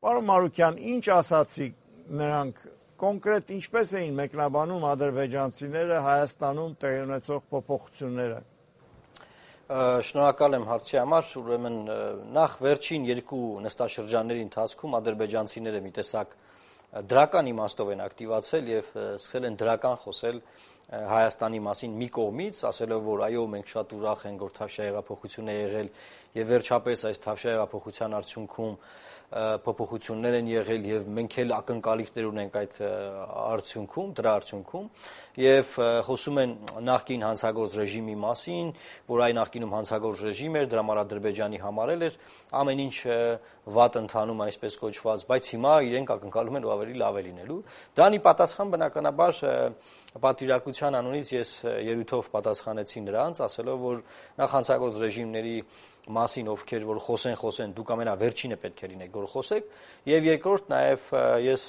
Պարոն Մանուկյան, ինչ ասացիք նրանք կոնկրետ ինչպես էին մեկնաբանում ադրբեջանցիները Հայաստանում տեղի ունեցող փոփոխությունները։ Շնորհակալ եմ հարցի համար, ուրեմն նախ վերջին երկու նստաշրջանների ընթացքում ադրբեջանցիները մի տեսակ դրական իմաստով են ակտիվացել եւ սկսել են դրական խոսել Հայաստանի մասին մի կողմից, ասելով, որ այո, մենք շատ ուրախ ենք, որ Թավշյա հեղափոխություն է եղել եւ վերջապես այս Թավշյա հեղափոխության արդյունքում փոփոխություններ են եղել եւ մենք էլ ակնկալիքներ ունենք այդ արդյունքում, դրա արդյունքում եւ խոսում են նախկին հանցագործ ռեժիմի մասին, որ այն նախկինում հանցագործ ռեժիմ էր, դրա համար Ադրբեջանի համարել էր ամեն ինչ վատ ընթանում այսպես կոչված, բայց հիմա իրենք ակնկալում են ավելի լավ է լինելու։ Դրանի պատասխան բնականաբար պատվիրակության անունից ես ելույթով պատասխանեցի նրանց, ասելով, որ նախ հանցագործ ռեժիմների մասին ովքեր որ խոսեն, դուք ամենավերջինը պետք է լինեք, որ խոսեք, եւ երկրորդ նաեւ ես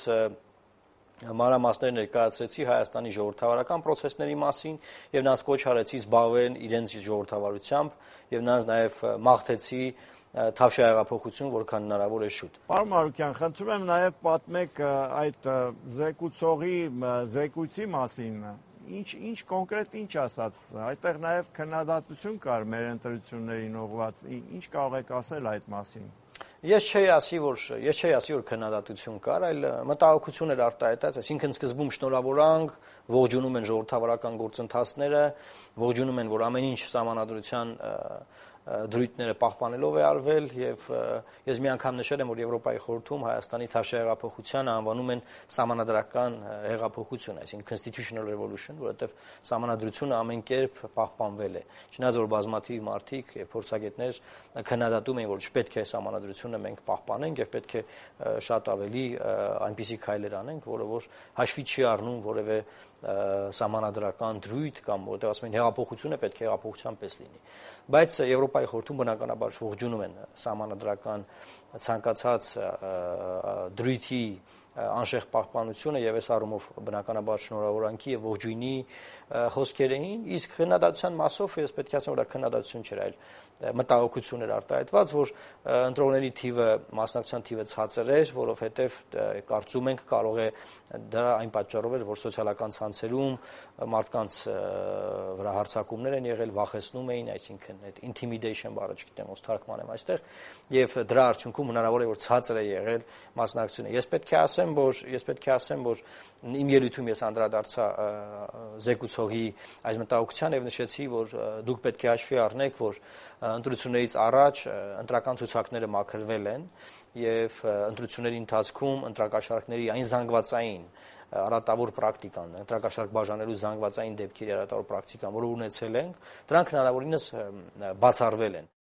մանրամասներ ներկայացրեցի Հայաստանի ժողովրդավարական process-ների մասին եւ նրանց կոչ արեցի զբաղվել իրենց ժողովրդավարությամբ եւ նրանց նաեւ մաղթեցի Թավշյա հեղափոխություն, որքան հնարավոր է շուտ։ Պարոն Մանուկյան, խնդրում եմ նաեւ պատմեք այդ զեկուցողի զեկույցի մասին։ Ինչ կոնկրետ ինչ ասաց, այդտեղ նաև քննադատություն կար մեր ընտրություններին ուղղված, ինչ կարող եք ասել այդ մասին։ Ես չէի ասի, որ քննադատություն կար, այլ մտահոգություն էր արտահայտած, այսինքն սկզբում շնորհավորանք, ողջունում են ժողովրդավարական գործընթացները, ողջունում են, որ ամեն ինչ սահմանադրության դրույթները պահպանելով է արվել եւ ես մի անգամ նշել եմ, որ Եվրոպայի խորհրդում Հայաստանի Թավշյա հեղափոխությանը անվանում են սահմանադրական հեղափոխություն, այսինքն constitutional revolution, որովհետեւ սահմանադրությունը ամեն կերպ պահպանվել է։ Չնայած որ բազմաթիվ մարդիկ եւ փորձագետներ քննադատում են, որ չպետք է սահմանադրությունը մենք պահպանենք եւ պետք է շատ ավելի այնպիսի քայլեր անենք, որը որ հաշվի չի առնում որևէ սահմանադրական դրույթ կամ որտեղ ասում են հեղափոխությունը պետք է հեղափոխության պես լինի։ Բայց Եվրոպայի խորհրդում բնականաբար ողջունում են սահմանադրական ցանկացած դրույթի անշեղ պահպանությունը եւ այս առումով բնականաբար շնորհավորանքի եւ ողջույնի խոսքեր էին, իսկ քննադատության մասով ես պետք է ասեմ, որ դա քննադատություն չէր, այլ մտահոգություն էր արտահայտված, որ ընտրողների թիվը, մասնակցության թիվը ցածր էր, որովհետեւ կարծում ենք կարող է դա այն պատճառով էր, որ սոցիալական ցանցերում մարդկանց վրա հարձակումներ են եղել, վախեցնում էին, այսինքն այդ intimidation բառը չգիտեմ ոնց թարգմանեմ այստեղ, եւ դրա արդյունքում հնարավոր է որ ցածր է եղել մասնակցությունը։ Ես պետք է ասեմ, որ իմ ելույթում ես անդրադարձա զեկուցողի այս մտահոգությանը եւ նշեցի, որ դուք պետք է հաշվի առնեք, որ ընտրություններից առաջ ընտրական ցուցակները մաքրվել են եւ ընտրությունների ընթացքում ընտրակաշառքների այն զանգվածային առատավոր պրակտիկան, ընտրակաշառք բաժանելու զանգվածային դեպքերի առատավոր պրակտիկան, որը ունեցել ենք, դրանք հնարավորինս բացառվել են։